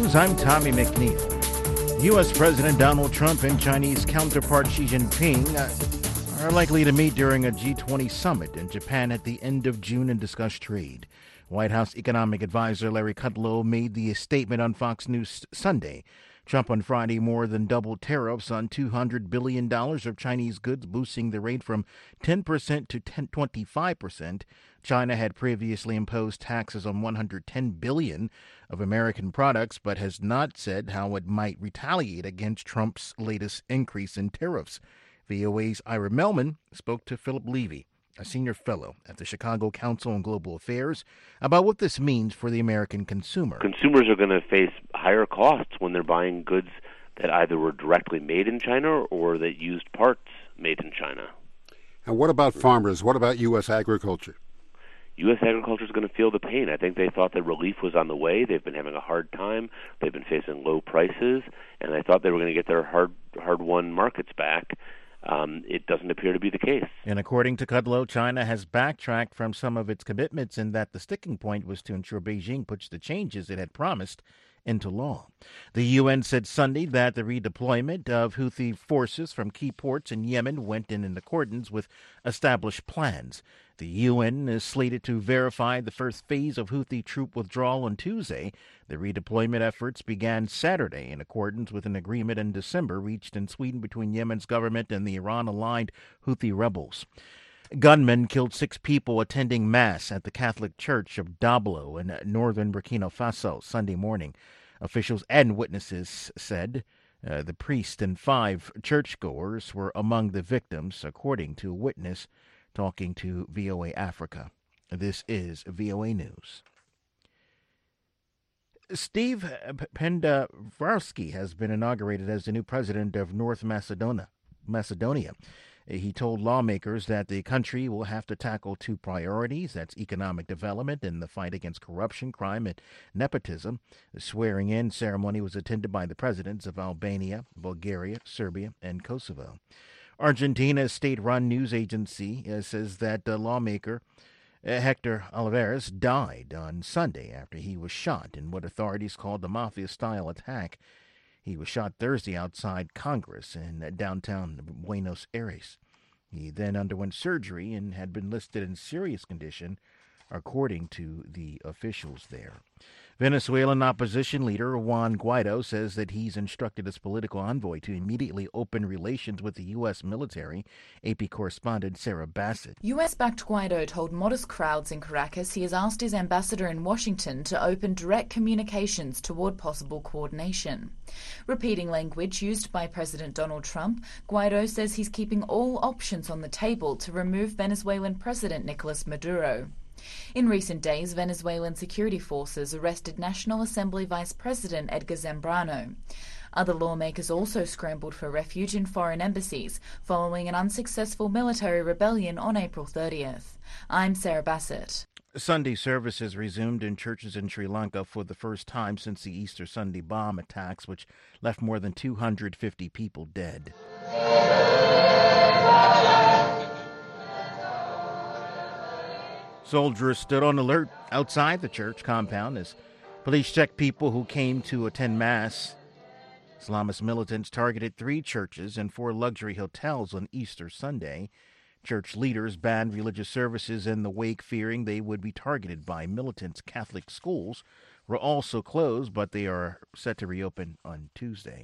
News, I'm Tommy McNeil. U.S. President Donald Trump and Chinese counterpart Xi Jinping are likely to meet during a G20 summit in Japan at the end of June and discuss trade. White House economic advisor Larry Kudlow made the statement on Fox News Sunday. Trump on Friday more than doubled tariffs on $200 billion of Chinese goods, boosting the rate from 10% to 25%. China had previously imposed taxes on $110 billion of American products, but has not said how it might retaliate against Trump's latest increase in tariffs. VOA's Ira Melman spoke to Philip Levy, a senior fellow at the Chicago Council on Global Affairs, about what this means for the American consumer. Consumers are going to face higher costs when they're buying goods that either were directly made in China or that used parts made in China. And what about farmers? What about U.S. agriculture? U.S. agriculture is going to feel the pain. I think they thought that relief was on the way. They've been having a hard time. They've been facing low prices, and they thought they were going to get their hard-won markets back. It doesn't appear to be the case. And according to Kudlow, China has backtracked from some of its commitments in that the sticking point was to ensure Beijing puts the changes it had promised into law. The UN said Sunday that the redeployment of Houthi forces from key ports in Yemen went in accordance with established plans. The UN is slated to verify the first phase of Houthi troop withdrawal on Tuesday. The redeployment efforts began Saturday in accordance with an agreement in December reached in Sweden between Yemen's government and the Iran-aligned Houthi rebels. Gunmen killed 6 people attending Mass at the Catholic Church of Dablo in northern Burkina Faso Sunday morning. Officials and witnesses said the priest and 5 churchgoers were among the victims, according to a witness talking to VOA Africa. This is VOA News. Steve Pendavarski has been inaugurated as the new president of North Macedonia. He told lawmakers that the country will have to tackle 2 priorities. That's economic development and the fight against corruption, crime, and nepotism. The swearing-in ceremony was attended by the presidents of Albania, Bulgaria, Serbia, and Kosovo. Argentina's state-run news agency says that lawmaker Hector Olivares died on Sunday after he was shot in what authorities called the mafia-style attack. He was shot Thursday outside Congress in downtown Buenos Aires. He then underwent surgery and had been listed in serious condition, according to the officials there. Venezuelan opposition leader Juan Guaido says that he's instructed his political envoy to immediately open relations with the U.S. military. AP correspondent Sarah Bassett. U.S.-backed Guaido told modest crowds in Caracas he has asked his ambassador in Washington to open direct communications toward possible coordination. Repeating language used by President Donald Trump, Guaido says he's keeping all options on the table to remove Venezuelan President Nicolas Maduro. In recent days, Venezuelan security forces arrested National Assembly Vice President Edgar Zambrano. Other lawmakers also scrambled for refuge in foreign embassies following an unsuccessful military rebellion on April 30th. I'm Sarah Bassett. Sunday services resumed in churches in Sri Lanka for the first time since the Easter Sunday bomb attacks, which left more than 250 people dead. Soldiers stood on alert outside the church compound as police checked people who came to attend Mass. Islamist militants targeted 3 churches and 4 luxury hotels on Easter Sunday. Church leaders banned religious services in the wake, fearing they would be targeted by militants. Catholic schools were also closed, but they are set to reopen on Tuesday.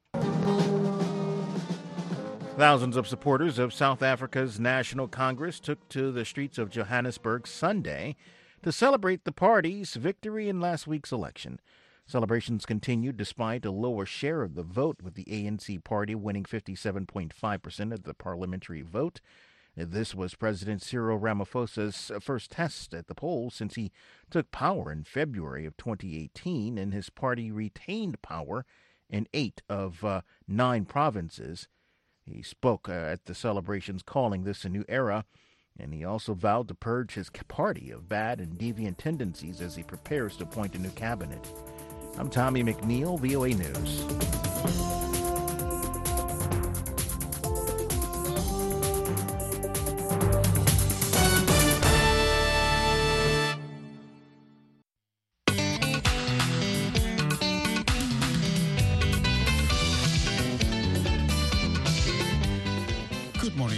Thousands of supporters of South Africa's National Congress took to the streets of Johannesburg Sunday to celebrate the party's victory in last week's election. Celebrations continued despite a lower share of the vote, with the ANC party winning 57.5% of the parliamentary vote. This was President Cyril Ramaphosa's first test at the polls since he took power in February of 2018, and his party retained power in 8 of 9 provinces. He spoke at the celebrations, calling this a new era, and he also vowed to purge his party of bad and deviant tendencies as he prepares to appoint a new cabinet. I'm Tommy McNeil, VOA News.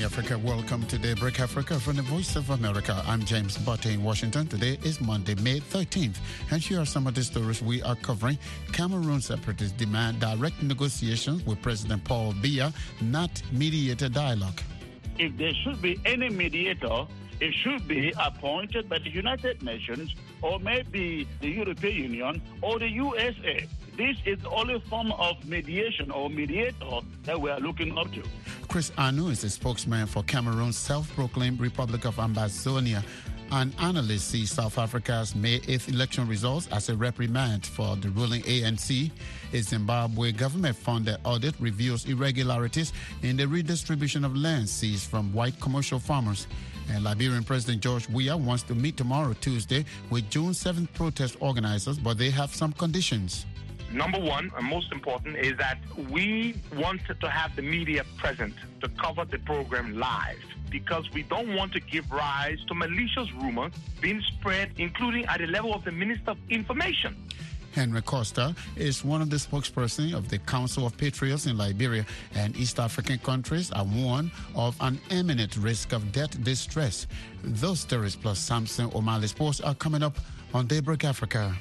morning, Africa. Welcome to Daybreak Africa from the Voice of America. I'm James Butte in Washington. Today is Monday, May 13th. And here are some of the stories we are covering. Cameroon separatists demand direct negotiations with President Paul Biya, not mediated dialogue. If there should be any mediator, it should be appointed by the United Nations or maybe the European Union or the USA. This is the only form of mediation or mediator that we are looking up to. Chris Anu is the spokesman for Cameroon's self-proclaimed Republic of Ambazonia. An analyst sees South Africa's May 8th election results as a reprimand for the ruling ANC. A Zimbabwe government-funded audit reveals irregularities in the redistribution of land seized from white commercial farmers. And Liberian President George Weah wants to meet tomorrow, Tuesday, with June 7th protest organizers, but they have some conditions. Number one, and most important, is that we want to have the media present to cover the program live because we don't want to give rise to malicious rumors being spread, including at the level of the Minister of Information. Henry Costa is one of the spokespersons of the Council of Patriots in Liberia, and East African countries are warned of an imminent risk of debt distress. Those stories plus Samson O'Malley Sports are coming up on Daybreak Africa.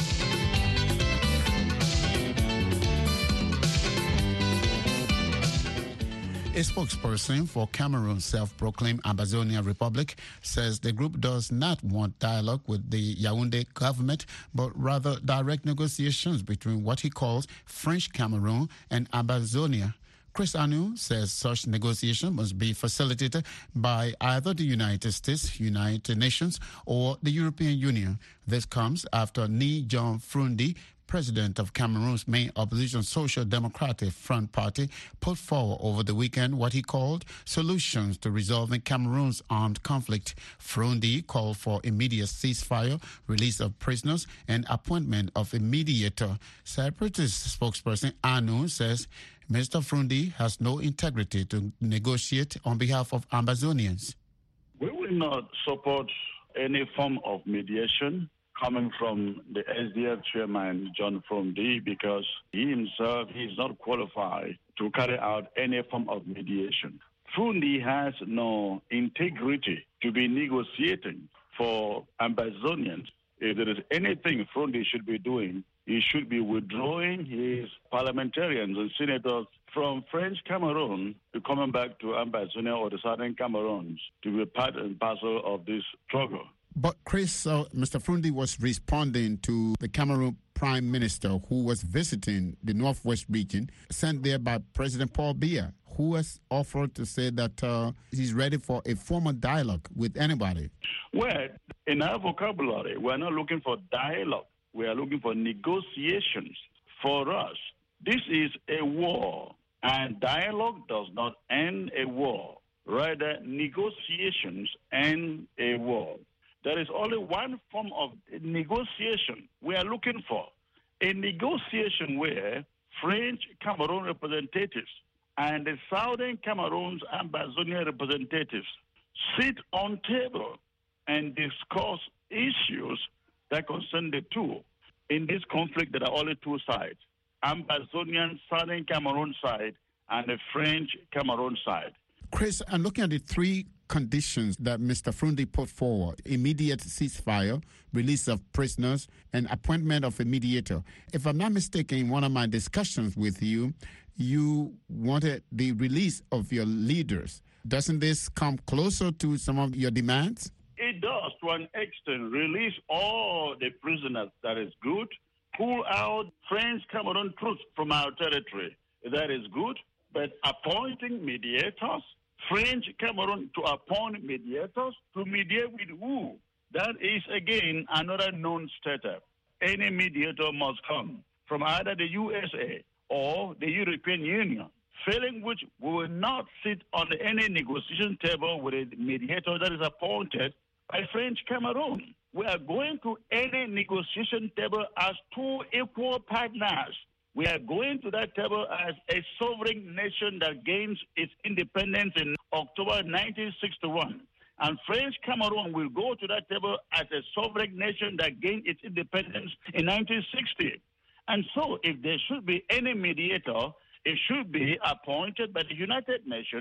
A spokesperson for Cameroon's self-proclaimed Ambazonia Republic says the group does not want dialogue with the Yaoundé government, but rather direct negotiations between what he calls French Cameroon and Ambazonia. Chris Anu says such negotiation must be facilitated by either the United States, United Nations, or the European Union. This comes after Ni John Frundi, president of Cameroon's main opposition Social Democratic Front Party, put forward over the weekend what he called solutions to resolving Cameroon's armed conflict. Frundi called for immediate ceasefire, release of prisoners, and appointment of a mediator. Separatist spokesperson Anu says Mr. Frundi has no integrity to negotiate on behalf of Ambazonians. We will not support any form of mediation coming from the SDF chairman, John Frundi, because he himself is not qualified to carry out any form of mediation. Frundi has no integrity to be negotiating for Ambazonians. If there is anything Frundi should be doing, he should be withdrawing his parliamentarians and senators from French Cameroon to coming back to Ambazonia or the Southern Cameroons to be part and parcel of this struggle. But Chris, Mr. Frundi was responding to the Cameroon Prime Minister who was visiting the Northwest region, sent there by President Paul Biya, who has offered to say that he's ready for a formal dialogue with anybody. Well, in our vocabulary, we're not looking for dialogue. We are looking for negotiations. For us, this is a war, and dialogue does not end a war. Rather, negotiations end a war. There is only one form of negotiation we are looking for. A negotiation where French Cameroon representatives and the Southern Cameroon's Ambazonia representatives sit on table and discuss issues that concern the two. In this conflict, there are only two sides, Ambazonian Southern Cameroon side and the French Cameroon side. Chris, I'm looking at the three conditions that Mr. Frundi put forward: immediate ceasefire, release of prisoners, and appointment of a mediator. If I'm not mistaken, in one of my discussions with you, you wanted the release of your leaders. Doesn't this come closer to some of your demands? It does, to an extent. Release all the prisoners, that is good. Pull out French Cameroon troops from our territory, that is good. But appointing mediators, French Cameroon to appoint mediators, to mediate with who? That is, again, another non-starter. Any mediator must come from either the USA or the European Union, failing which we will not sit on any negotiation table with a mediator that is appointed by French Cameroon. We are going to any negotiation table as two equal partners. We are going to that table as a sovereign nation that gains its independence in October 1961. And French Cameroon will go to that table as a sovereign nation that gained its independence in 1960. And so if there should be any mediator, it should be appointed by the United Nations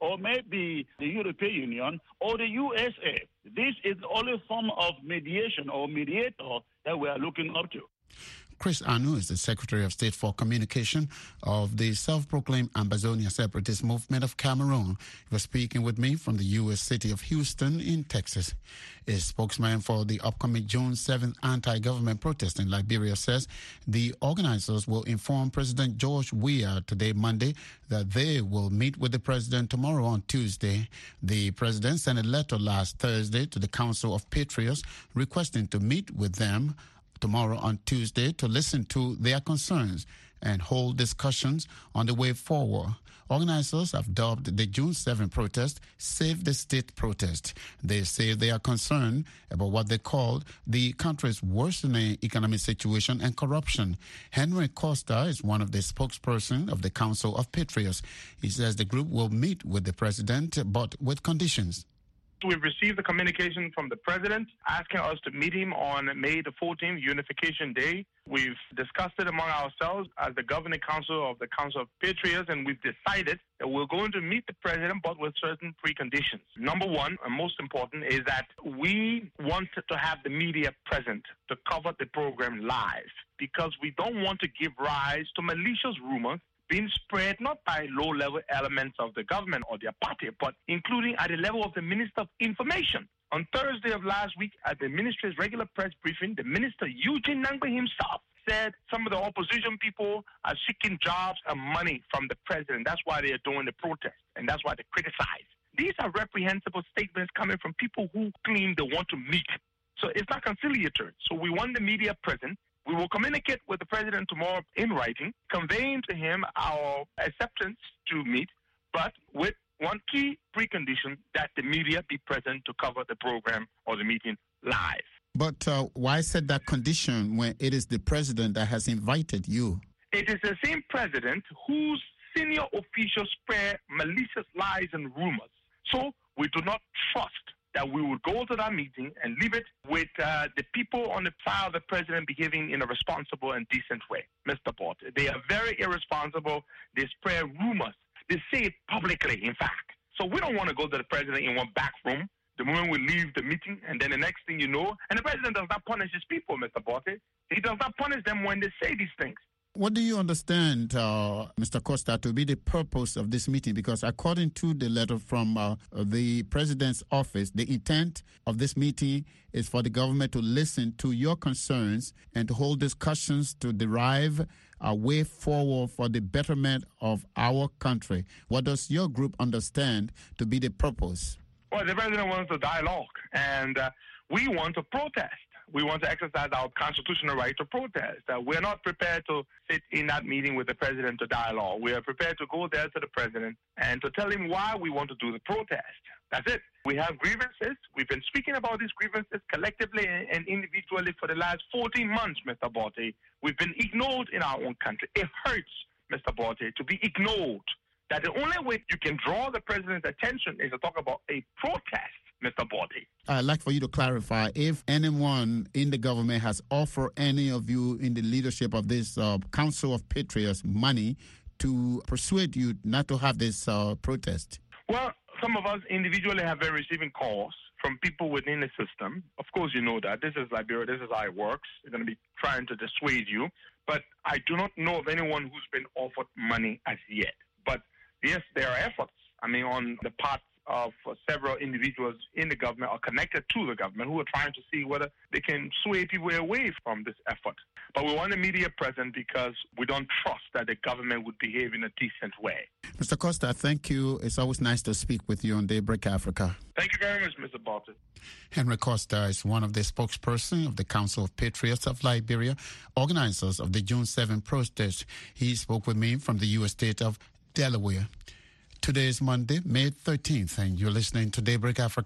or maybe the European Union or the USA. This is the only form of mediation or mediator that we are looking up to. Chris Anu is the Secretary of State for Communication of the self-proclaimed Ambazonia Separatist Movement of Cameroon. He was speaking with me from the U.S. city of Houston in Texas. A spokesman for the upcoming June 7th anti-government protest in Liberia says the organizers will inform President George Weah today, Monday, that they will meet with the president tomorrow on Tuesday. The president sent a letter last Thursday to the Council of Patriots requesting to meet with them tomorrow on Tuesday to listen to their concerns and hold discussions on the way forward. Organizers have dubbed the June 7 protest Save the State protest. They say they are concerned about what they called the country's worsening economic situation and corruption. Henry Costa is one of the spokespersons of the Council of Patriots. He says the group will meet with the president, but with conditions. We've received the communication from the president asking us to meet him on May the 14th, Unification Day. We've discussed it among ourselves as the governing council of the Council of Patriots, and we've decided that we're going to meet the president, but with certain preconditions. Number one, and most important, is that we want to have the media present to cover the program live, because we don't want to give rise to malicious rumors being spread not by low-level elements of the government or their party, but including at the level of the Minister of Information. On Thursday of last week, at the ministry's regular press briefing, the minister, Eugene Nangbe himself, said some of the opposition people are seeking jobs and money from the president. That's why they are doing the protest, and that's why they criticize. These are reprehensible statements coming from people who claim they want to meet. So it's not conciliatory. So we want the media present. We will communicate with the president tomorrow in writing, conveying to him our acceptance to meet, but with one key precondition, that the media be present to cover the program or the meeting live. But why set that condition when it is the president that has invited you? It is the same president whose senior officials spread malicious lies and rumors. So we do not trust that we would go to that meeting and leave it with the people on the side of the president behaving in a responsible and decent way. Mr. Port, they are very irresponsible. They spread rumors. They say it publicly, in fact. So we don't want to go to the president in one back room the moment we leave the meeting, and then the next thing you know, and the president does not punish his people, Mr. Port. He does not punish them when they say these things. What do you understand, Mr. Costa, to be the purpose of this meeting? Because according to the letter from the president's office, the intent of this meeting is for the government to listen to your concerns and to hold discussions to derive a way forward for the betterment of our country. What does your group understand to be the purpose? Well, the president wants to dialogue, and we want to protest. We want to exercise our constitutional right to protest. We're not prepared to sit in that meeting with the president to dialogue. We are prepared to go there to the president and to tell him why we want to do the protest. That's it. We have grievances. We've been speaking about these grievances collectively and individually for the last 14 months, Mr. Botti. We've been ignored in our own country. It hurts, Mr. Botti, to be ignored. That the only way you can draw the president's attention is to talk about a protest, Mr. Botti. I'd like for you to clarify if anyone in the government has offered any of you in the leadership of this Council of Patriots money to persuade you not to have this protest. Well, some of us individually have been receiving calls from people within the system. Of course, you know that. This is Liberia. This is how it works. They're going to be trying to dissuade you. But I do not know of anyone who's been offered money as yet. But yes, there are efforts, on the part of several individuals in the government or connected to the government who are trying to see whether they can sway people away from this effort. But we want the media present because we don't trust that the government would behave in a decent way. Mr. Costa, thank you. It's always nice to speak with you on Daybreak Africa. Thank you very much, Mr. Barton. Henry Costa is one of the spokespersons of the Council of Patriots of Liberia, organizers of the June 7 protest. He spoke with me from the U.S. state of Delaware. Today is Monday, May 13th, and you're listening to Daybreak Africa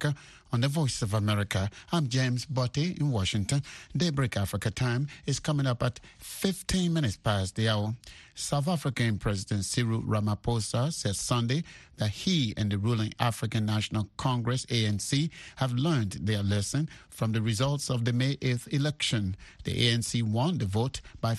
on the Voice of America. I'm James Botte in Washington. Daybreak Africa time is coming up at 15 minutes past the hour. South African President Cyril Ramaphosa said Sunday that he and the ruling African National Congress, ANC, have learned their lesson from the results of the May 8th election. The ANC won the vote by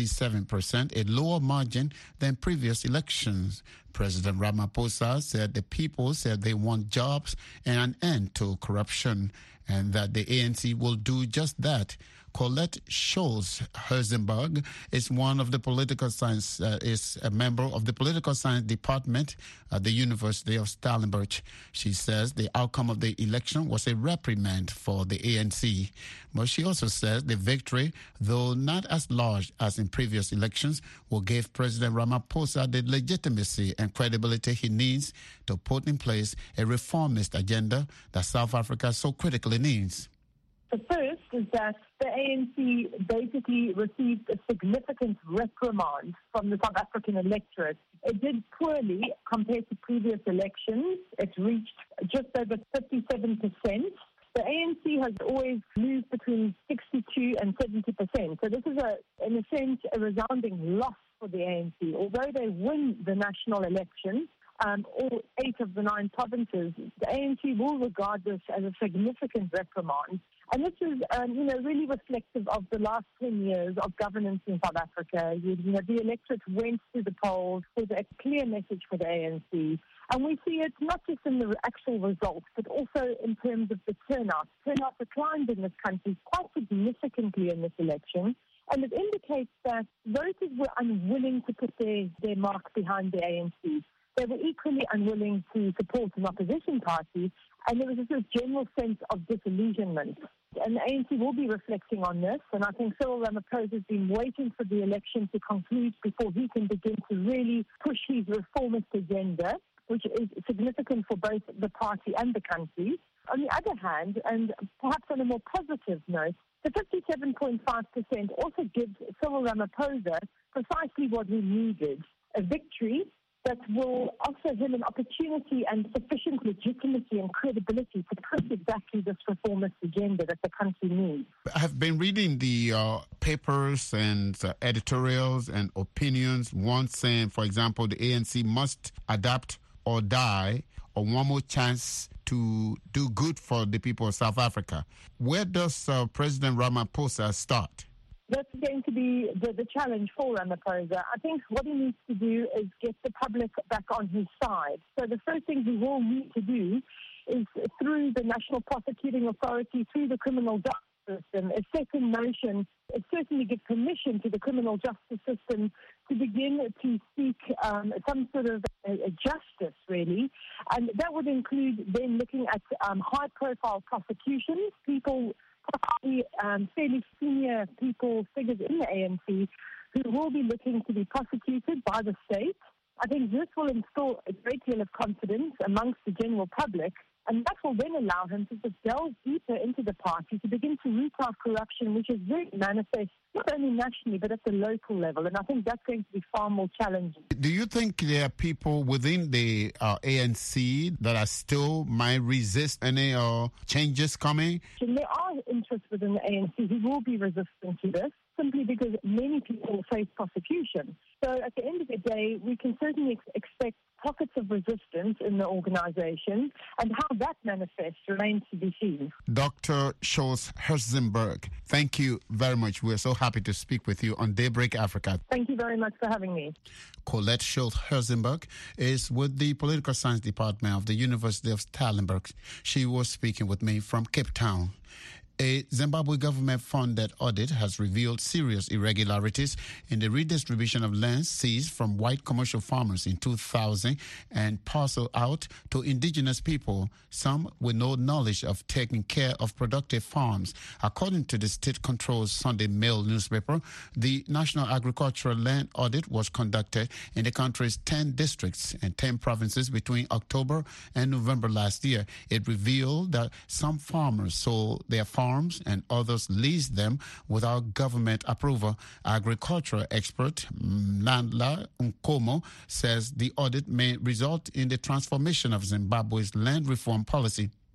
57%, a lower margin than previous elections. President Ramaphosa said the people said they want jobs and an end to corruption, and that the ANC will do just that. Colette Scholz-Herzenberg is one of the political science, is a member of the political science department at the University of Stellenbosch. She says the outcome of the election was a reprimand for the ANC. But she also says the victory, though not as large as in previous elections, will give President Ramaphosa the legitimacy and credibility he needs to put in place a reformist agenda that South Africa so critically needs. The first is that the ANC basically received a significant reprimand from the South African electorate. It did poorly compared to previous elections. It reached just over 57%. The ANC has always moved between 62 and 70%. So this is, in a sense, a resounding loss for the ANC. Although they win the national election, all 8 of the 9 provinces, the ANC will regard this as a significant reprimand. And this is, really reflective of the last 10 years of governance in South Africa. The electorate went to the polls with a clear message for the ANC. And we see it not just in the actual results, but also in terms of the turnout. Turnout declined in this country quite significantly in this election. And it indicates that voters were unwilling to put their mark behind the ANC. They were equally unwilling to support an opposition party, and there was this general sense of disillusionment. And the ANC will be reflecting on this, and I think Cyril Ramaphosa has been waiting for the election to conclude before he can begin to really push his reformist agenda, which is significant for both the party and the country. On the other hand, and perhaps on a more positive note, the 57.5% also gives Cyril Ramaphosa precisely what he needed, a victory that will offer him an opportunity and sufficient legitimacy and credibility to push exactly this reformist agenda that the country needs. I've been reading the papers and editorials and opinions, one saying, for example, the ANC must adapt or die, or one more chance to do good for the people of South Africa. Where does President Ramaphosa start? That's going to be the challenge for Ramaphosa. I think what he needs to do is get the public back on his side. So the first thing he will need to do is, through the National Prosecuting Authority, through the criminal justice system, a second motion, certainly give permission to the criminal justice system to begin to seek some sort of a justice, really. And that would include then looking at high-profile prosecutions, people possibly fairly senior figures in the ANC who will be looking to be prosecuted by the state. I think this will instill a great deal of confidence amongst the general public, and that will then allow him to just delve deeper into the party, to begin to root out corruption, which is very manifest not only nationally but at the local level, and I think that's going to be far more challenging. Do you think there are people within the ANC that still might resist any changes coming? And there are interests within the ANC who will be resistant to this, simply because many people face prosecution. So at the end of the day, we can certainly expect pockets of resistance in the organization, and how that manifests remains to be seen. Dr. Scholz-Herzenberg, thank you very much. We're so happy to speak with you on Daybreak Africa. Thank you very much for having me. Colette Scholz-Herzenberg is with the Political Science Department of the University of Stellenbosch. She was speaking with me from Cape Town. A Zimbabwe government-funded audit has revealed serious irregularities in the redistribution of land seized from white commercial farmers in 2000 and parceled out to indigenous people, some with no knowledge of taking care of productive farms. According to the state-controlled Sunday Mail newspaper, the National Agricultural Land Audit was conducted in the country's 10 districts and 10 provinces between October and November last year. It revealed that some farmers sold their farms and others leased them without government approval. Agricultural expert Nandla Nkomo says the audit may result in the transformation of Zimbabwe's land reform policy.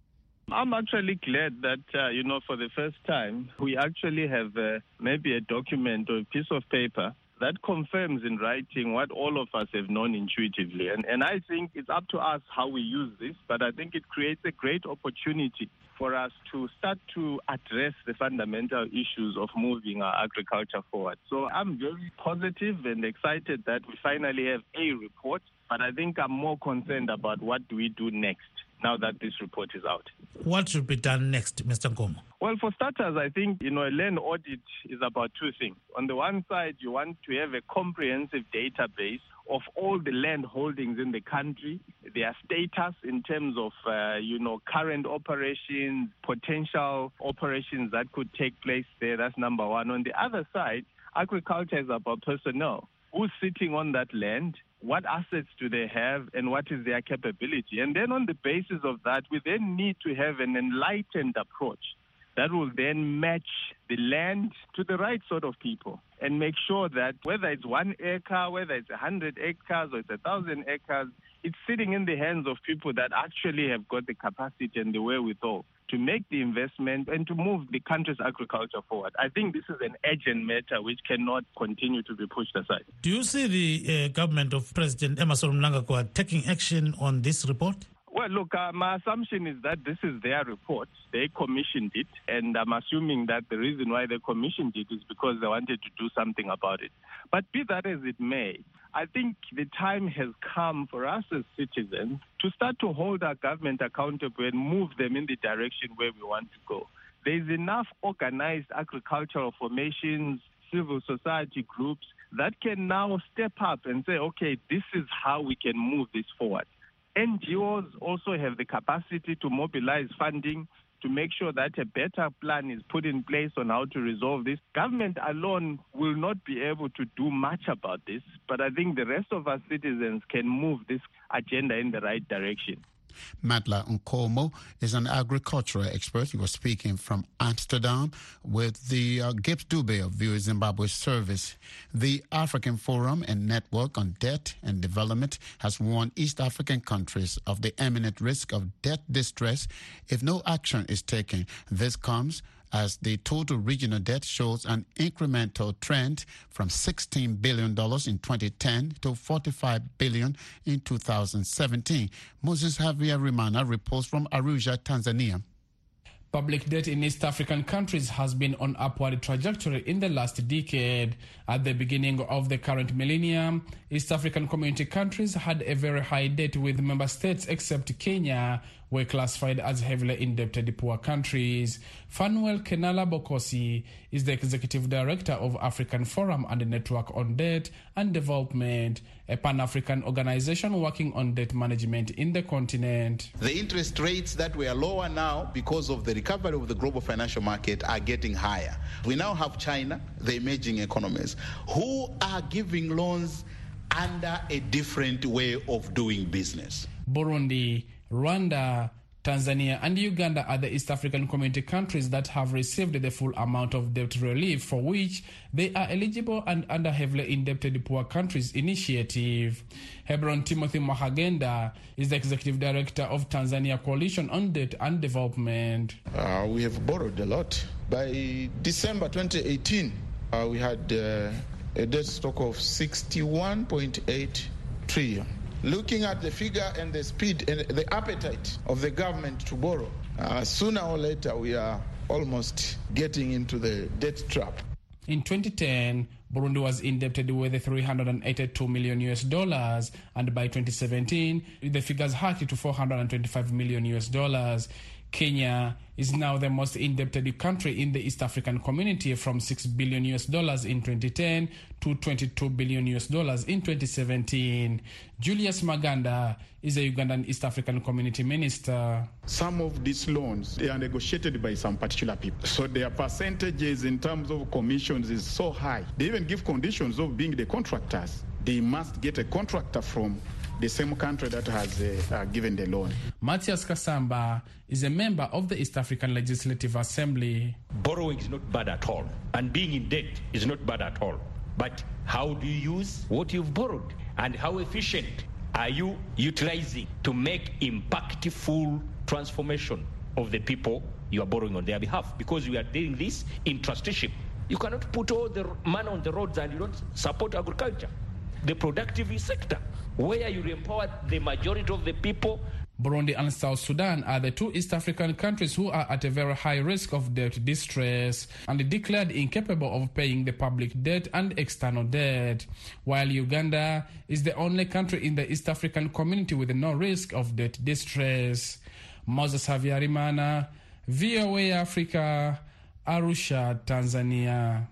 I'm actually glad that, for the first time, we actually have maybe a document or a piece of paper that confirms in writing what all of us have known intuitively. And I think it's up to us how we use this, but I think it creates a great opportunity for us to start to address the fundamental issues of moving our agriculture forward. So I'm very positive and excited that we finally have a report, but I think I'm more concerned about what do we do next now that this report is out. What should be done next, Mr. Nkomo? Well, for starters, I think, a land audit is about two things. On the one side, you want to have a comprehensive database of all the land holdings in the country, their status in terms of, current operations, potential operations that could take place there. That's number one. On the other side, agriculture is about personnel. Who's sitting on that land? What assets do they have, and what is their capability? And then on the basis of that, we then need to have an enlightened approach that will then match the land to the right sort of people and make sure that whether it's 1 acre, whether it's 100 acres or it's 1,000 acres, it's sitting in the hands of people that actually have got the capacity and the wherewithal to make the investment and to move the country's agriculture forward. I think this is an urgent matter which cannot continue to be pushed aside. Do you see the government of President Emmerson Mnangagwa taking action on this report? Well, look, my assumption is that this is their report. They commissioned it, and I'm assuming that the reason why they commissioned it is because they wanted to do something about it. But be that as it may, I think the time has come for us as citizens to start to hold our government accountable and move them in the direction where we want to go. There's enough organized agricultural formations, civil society groups that can now step up and say, okay, this is how we can move this forward. NGOs also have the capacity to mobilize funding to make sure that a better plan is put in place on how to resolve this. Government alone will not be able to do much about this, but I think the rest of us citizens can move this agenda in the right direction. Matla Nkomo is an agricultural expert. He was speaking from Amsterdam with the Gibbs Dube of VOA Zimbabwe service. The African Forum and Network on Debt and Development has warned East African countries of the imminent risk of debt distress if no action is taken. This comes as the total regional debt shows an incremental trend from $16 billion in 2010 to $45 billion in 2017. Moses Javier Rimana reports from Arusha, Tanzania. Public debt in East African countries has been on upward trajectory in the last decade. At the beginning of the current millennium, East African community countries had a very high debt, with member states except Kenya were classified as heavily indebted poor countries. Fanuel Kenala Bokosi is the executive director of African Forum and Network on Debt and Development, a Pan-African organization working on debt management in the continent. The interest rates that were lower now because of the recovery of the global financial market are getting higher. We now have China, the emerging economies, who are giving loans under a different way of doing business. Burundi, Rwanda, Tanzania and Uganda are the East African community countries that have received the full amount of debt relief for which they are eligible and under heavily indebted poor countries initiative. Hebron Timothy Mahagenda is the executive director of Tanzania Coalition on Debt and Development. We have borrowed a lot. By December 2018, we had a debt stock of 61.8 trillion. Looking at the figure and the speed and the appetite of the government to borrow, sooner or later we are almost getting into the debt trap. In 2010, Burundi was indebted with $382 million, and by 2017, the figures hiked to $425 million. Kenya is now the most indebted country in the East African community, from $6 billion in 2010 to $22 billion in 2017. Julius Maganda is a Ugandan East African community minister. Some of these loans, they are negotiated by some particular people. So their percentages in terms of commissions is so high. They even give conditions of being the contractors. They must get a contractor from the same country that has given the loan. Matthias Kasamba is a member of the East African Legislative Assembly. Borrowing is not bad at all, and being in debt is not bad at all. But how do you use what you've borrowed, and how efficient are you utilizing to make impactful transformation of the people you are borrowing on their behalf, because we are doing this in trusteeship. You cannot put all the money on the roads and you don't support agriculture, the productive sector, where you empower the majority of the people. Burundi and South Sudan are the two East African countries who are at a very high risk of debt distress and declared incapable of paying the public debt and external debt, while Uganda is the only country in the East African community with no risk of debt distress. Moses Havyarimana, VOA Africa, Arusha, Tanzania.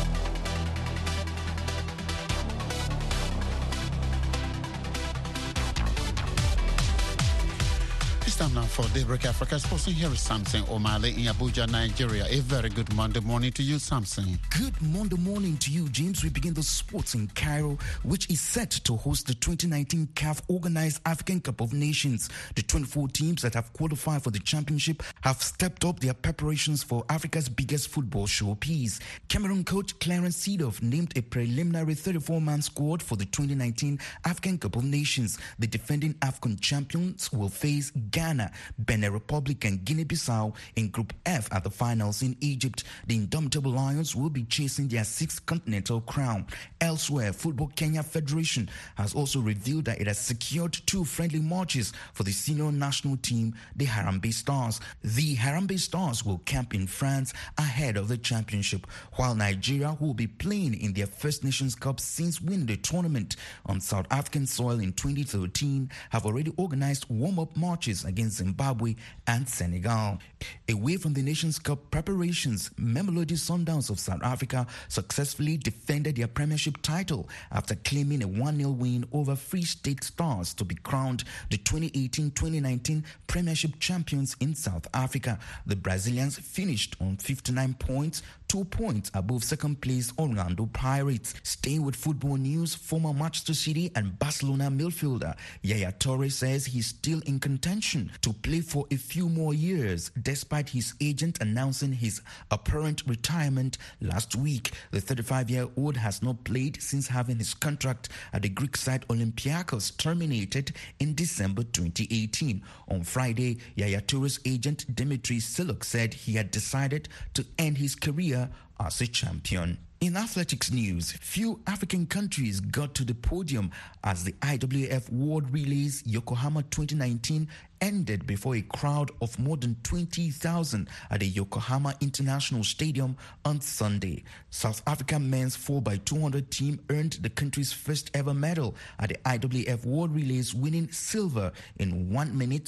Time now for Daybreak Africa. Sports, here is Samson Omale in Abuja, Nigeria. A very good Monday morning to you, Samson. Good Monday morning to you, James. We begin the sports in Cairo, which is set to host the 2019 CAF Organized African Cup of Nations. The 24 teams that have qualified for the championship have stepped up their preparations for Africa's biggest football showpiece. Cameroon coach Clarence Seedorf named a preliminary 34-man squad for the 2019 African Cup of Nations. The defending AFCON champions will face Ghana, Benin Republic and Guinea-Bissau in Group F at the finals in Egypt. The indomitable Lions will be chasing their 6th continental crown. Elsewhere, Football Kenya Federation has also revealed that it has secured 2 friendly matches for the senior national team, the Harambee Stars. The Harambee Stars will camp in France ahead of the championship, while Nigeria will be playing in their First Nations Cup since winning the tournament on South African soil in 2013, have already organized warm-up matches against Zimbabwe and Senegal. Away from the Nations Cup preparations, Mamelodi Sundowns of South Africa successfully defended their premiership title after claiming a 1-0 win over Free State Stars to be crowned the 2018-2019 Premiership champions in South Africa. The Brazilians finished on 59 points, 2 points above second place Orlando Pirates. Staying with football news, former Manchester City and Barcelona midfielder Yaya Toure says he's still in contention to play for a few more years, despite his agent announcing his apparent retirement last week. The 35-year-old has not played since having his contract at the Greek side Olympiacos terminated in December 2018. On Friday, Yaya Toure's agent Dimitri Siluk said he had decided to end his career as a champion. In athletics news, few African countries got to the podium as the IAAF World Relays Yokohama 2019 ended before a crowd of more than 20,000 at the Yokohama International Stadium on Sunday. South Africa men's 4x200 team earned the country's first ever medal at the IAAF World Relays, winning silver in 1 minute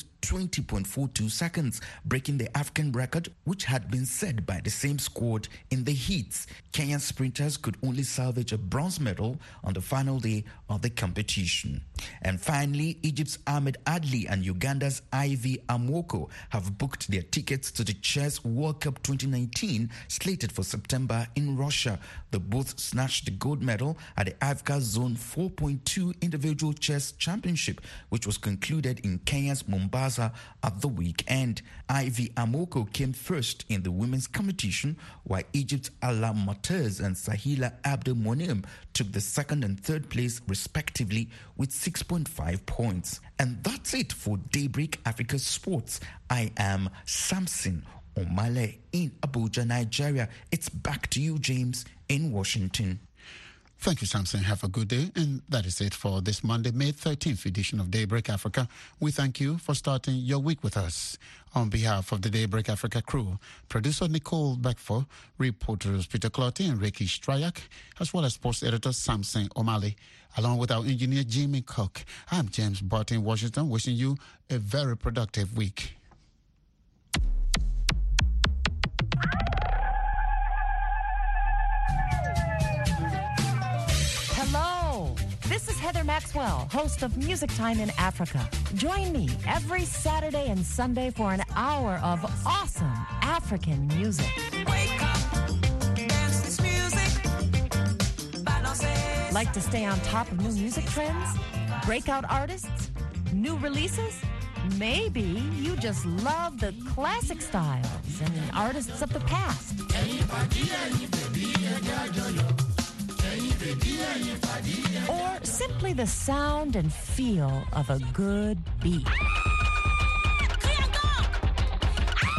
20.42 seconds, breaking the African record which had been set by the same squad in the heats. Kenyan sprinters could only salvage a bronze medal on the final day of the competition. And finally, Egypt's Ahmed Adli and Uganda's Ivy Amwoko have booked their tickets to the Chess World Cup 2019 slated for September in Russia. The both snatched the gold medal at the Africa Zone 4.2 Individual Chess Championship, which was concluded in Kenya's Mombasa at the weekend. Ivy Amwoko came first in the women's competition, while Egypt's Ala Matez and Sahila Abdel Monem took the second and third place respectively with 6.5 points. And that's it for Daybreak Africa Sports. I am Samson Omale in Abuja, Nigeria. It's back to you, James, in Washington. Thank you, Samson. Have a good day. And that is it for this Monday, May 13th edition of Daybreak Africa. We thank you for starting your week with us. On behalf of the Daybreak Africa crew, producer Nicole Beckford, reporters Peter Clotty and Ricky Stryak, as well as sports editor Samson Omale, along with our engineer Jimmy Cook, I'm James Barton in Washington, wishing you a very productive week. This is Heather Maxwell, host of Music Time in Africa. Join me every Saturday and Sunday for an hour of awesome African music. Wake up, dance this music. Like to stay on top of new music trends? Breakout artists? New releases? Maybe you just love the classic styles and artists of the past. Or simply the sound and feel of a good beat.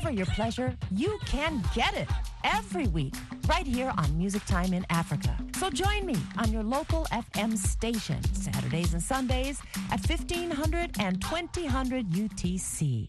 Whatever your pleasure, you can get it every week right here on Music Time in Africa. So join me on your local FM station Saturdays and Sundays at 1500 and 2000 UTC.